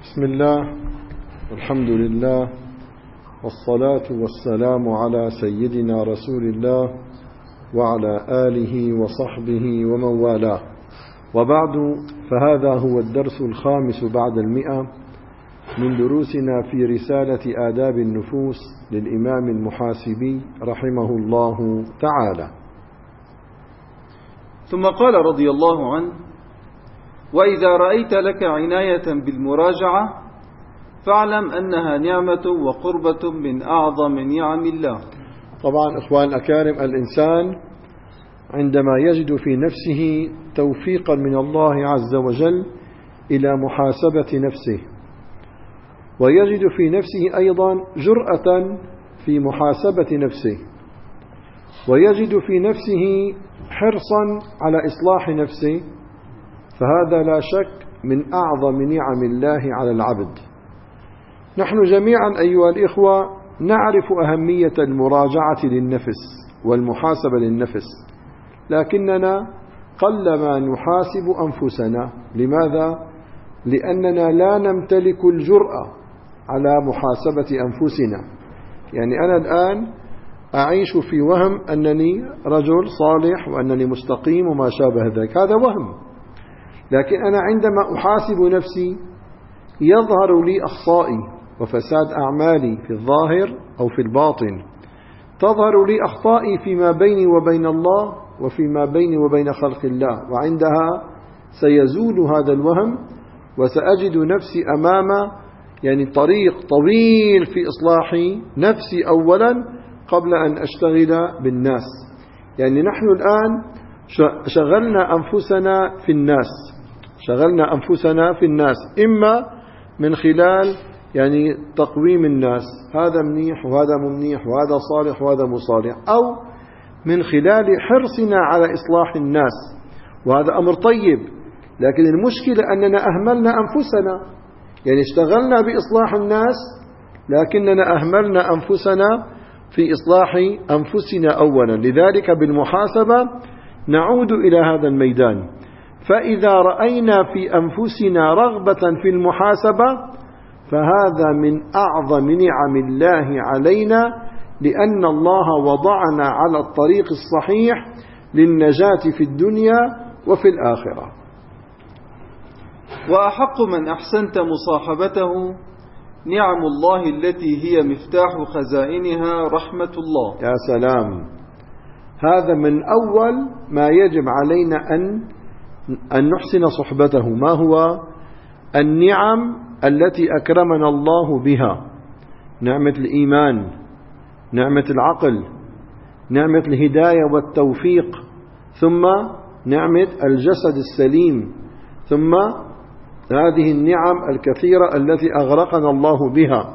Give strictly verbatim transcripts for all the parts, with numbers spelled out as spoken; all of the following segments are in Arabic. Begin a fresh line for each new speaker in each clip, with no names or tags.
بسم الله والحمد لله والصلاة والسلام على سيدنا رسول الله وعلى آله وصحبه ومن والاه، وبعد، فهذا هو الدرس الخامس بعد المئة من دروسنا في رسالة آداب النفوس للإمام المحاسبي رحمه الله تعالى.
ثم قال رضي الله عنه: وإذا رأيت لك عناية بالمراجعة فاعلم أنها نعمة وقربة من أعظم نعم الله.
طبعا إخوان الأكارم، الإنسان عندما يجد في نفسه توفيقا من الله عز وجل إلى محاسبة نفسه، ويجد في نفسه أيضا جرأة في محاسبة نفسه، ويجد في نفسه حرصا على إصلاح نفسه، فهذا لا شك من أعظم نعم الله على العبد. نحن جميعا أيها الإخوة نعرف أهمية المراجعة للنفس والمحاسبة للنفس، لكننا قلما نحاسب أنفسنا. لماذا؟ لأننا لا نمتلك الجرأة على محاسبة أنفسنا. يعني أنا الآن أعيش في وهم أنني رجل صالح وأنني مستقيم وما شابه ذلك، هذا وهم. لكن أنا عندما أحاسب نفسي يظهر لي أخطائي وفساد أعمالي في الظاهر أو في الباطن، تظهر لي أخطائي فيما بيني وبين الله وفيما بيني وبين خلق الله، وعندها سيزول هذا الوهم وسأجد نفسي أمام يعني طريق طويل في إصلاح نفسي أولا قبل أن أشتغل بالناس. يعني نحن الآن شغلنا أنفسنا في الناس شغلنا أنفسنا في الناس إما من خلال يعني تقويم الناس، هذا منيح وهذا منيح وهذا صالح وهذا مصالح، أو من خلال حرصنا على إصلاح الناس، وهذا أمر طيب. لكن المشكلة أننا أهملنا أنفسنا، يعني اشتغلنا بإصلاح الناس لكننا أهملنا أنفسنا في إصلاح أنفسنا أولا. لذلك بالمحاسبة نعود إلى هذا الميدان. فإذا رأينا في أنفسنا رغبة في المحاسبة فهذا من أعظم نعم الله علينا، لأن الله وضعنا على الطريق الصحيح للنجاة في الدنيا وفي الآخرة.
وأحق من أحسنت مصاحبته نعم الله التي هي مفتاح خزائنها رحمة الله.
يا سلام، هذا من أول ما يجب علينا أن أن نحسن صحبته. ما هو النعم التي أكرمنا الله بها؟ نعمة الإيمان، نعمة العقل، نعمة الهداية والتوفيق، ثم نعمة الجسد السليم، ثم هذه النعم الكثيرة التي أغرقنا الله بها.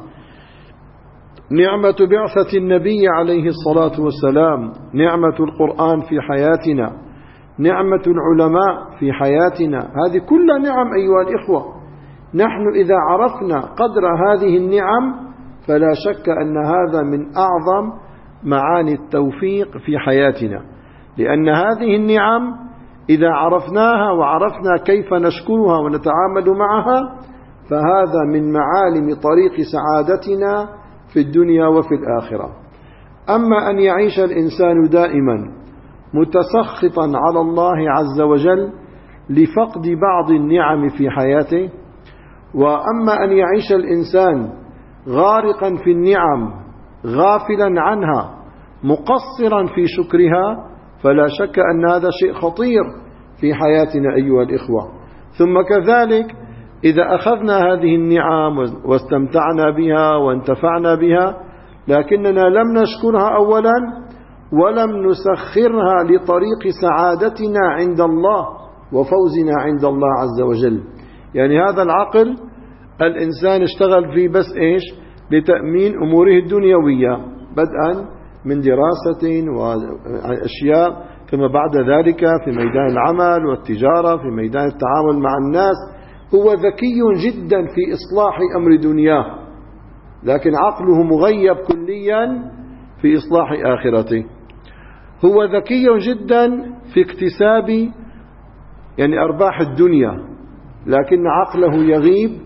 نعمة بعثة النبي عليه الصلاة والسلام، نعمة القرآن في حياتنا، نعمة العلماء في حياتنا، هذه كلها نعم أيها الإخوة. نحن إذا عرفنا قدر هذه النعم فلا شك أن هذا من أعظم معاني التوفيق في حياتنا، لأن هذه النعم إذا عرفناها وعرفنا كيف نشكرها ونتعامل معها فهذا من معالم طريق سعادتنا في الدنيا وفي الآخرة. أما أن يعيش الإنسان دائما متسخطا على الله عز وجل لفقد بعض النعم في حياته، وأما أن يعيش الإنسان غارقا في النعم غافلا عنها مقصرا في شكرها، فلا شك أن هذا شيء خطير في حياتنا أيها الإخوة. ثم كذلك إذا أخذنا هذه النعم واستمتعنا بها وانتفعنا بها لكننا لم نشكرها أولا ولم نسخرها لطريق سعادتنا عند الله وفوزنا عند الله عز وجل، يعني هذا العقل الإنسان اشتغل فيه بس إيش؟ لتأمين أموره الدنيوية، بدءا من دراسة وأشياء، ثم بعد ذلك في ميدان العمل والتجارة، في ميدان التعامل مع الناس. هو ذكي جدا في إصلاح أمر دنياه، لكن عقله مغيب كليا في إصلاح آخرته. هو ذكي جدا في اكتساب يعني أرباح الدنيا، لكن عقله يغيب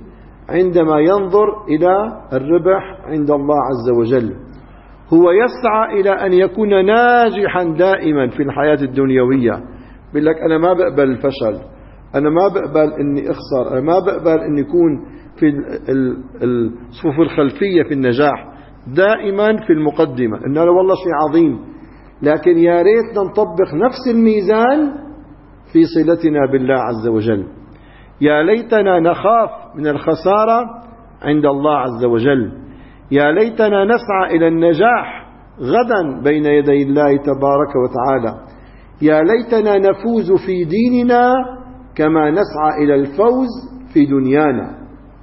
عندما ينظر إلى الربح عند الله عز وجل. هو يسعى إلى أن يكون ناجحا دائما في الحياة الدنيوية. بيقول لك أنا ما بقبل الفشل، أنا ما بقبل أني أخسر، أنا ما بقبل أن يكون في الصفوف الخلفية في النجاح، دائما في المقدمة، إنه والله شيء عظيم. لكن يا ريتنا نطبق نفس الميزان في صلتنا بالله عز وجل. يا ليتنا نخاف من الخسارة عند الله عز وجل. يا ليتنا نسعى إلى النجاح غدا بين يدي الله تبارك وتعالى. يا ليتنا نفوز في ديننا كما نسعى إلى الفوز في دنيانا.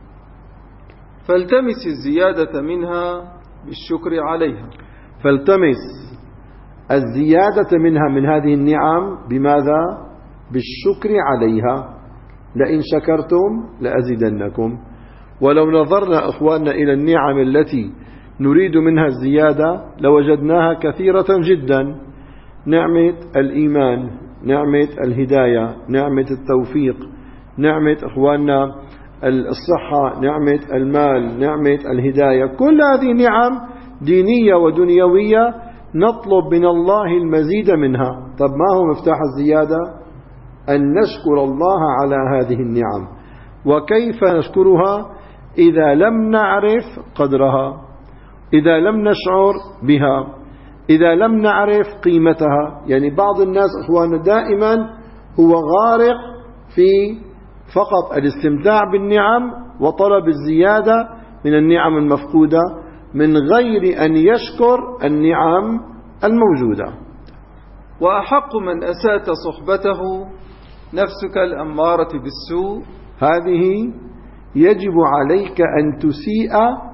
فالتمس الزيادة منها بالشكر عليها.
فالتمس الزيادة منها من هذه النعم بماذا؟ بالشكر عليها. لئن شكرتم لأزيدنكم. ولو نظرنا أخواننا إلى النعم التي نريد منها الزيادة لوجدناها كثيرة جدا. نعمة الإيمان، نعمة الهداية، نعمة التوفيق، نعمة أخواننا الصحة، نعمة المال، نعمة الهداية، كل هذه نعم دينية ودنيوية نطلب من الله المزيد منها. طب ما هو مفتاح الزيادة؟ أن نشكر الله على هذه النعم. وكيف نشكرها؟ إذا لم نعرف قدرها، إذا لم نشعر بها، إذا لم نعرف قيمتها. يعني بعض الناس أخواننا دائما هو غارق في فقط الاستمتاع بالنعم وطلب الزيادة من النعم المفقودة من غير أن يشكر النعم الموجودة.
وأحق من أسات صحبته نفسك الأمارة بالسوء.
هذه يجب عليك أن تسيء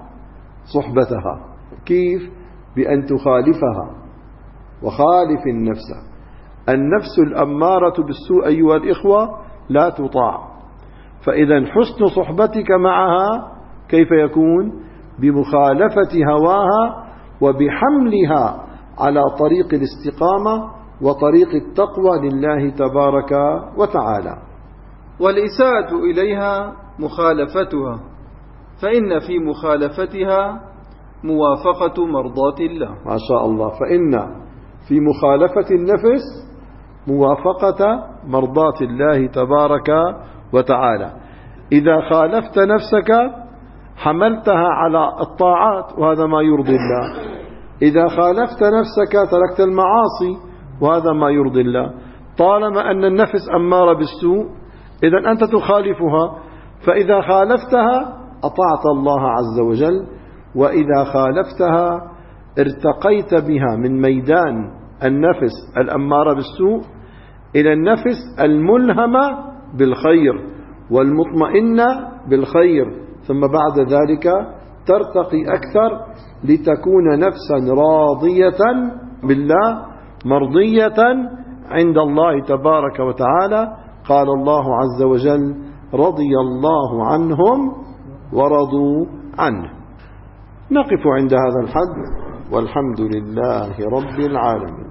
صحبتها. كيف؟ بأن تخالفها. وخالف النفس. النفس الأمارة بالسوء أيها الإخوة لا تطاع. فإذا حسن صحبتك معها كيف يكون؟ بمخالفة هواها وبحملها على طريق الاستقامة وطريق التقوى لله تبارك وتعالى.
والإساءة إليها مخالفتها، فإن في مخالفتها موافقة مرضاة الله.
ما شاء الله. فإن في مخالفة النفس موافقة مرضاة الله تبارك وتعالى. إذا خالفت نفسك حملتها على الطاعات وهذا ما يرضي الله. إذا خالفت نفسك تركت المعاصي وهذا ما يرضي الله. طالما أن النفس أمارة بالسوء إذن أنت تخالفها. فإذا خالفتها أطعت الله عز وجل، وإذا خالفتها ارتقيت بها من ميدان النفس الأمارة بالسوء إلى النفس الملهمة بالخير والمطمئنة بالخير، ثم بعد ذلك ترتقي أكثر لتكون نفسا راضية بالله مرضية عند الله تبارك وتعالى. قال الله عز وجل: رضي الله عنهم ورضوا عنه. نقف عند هذا الحد، والحمد لله رب العالمين.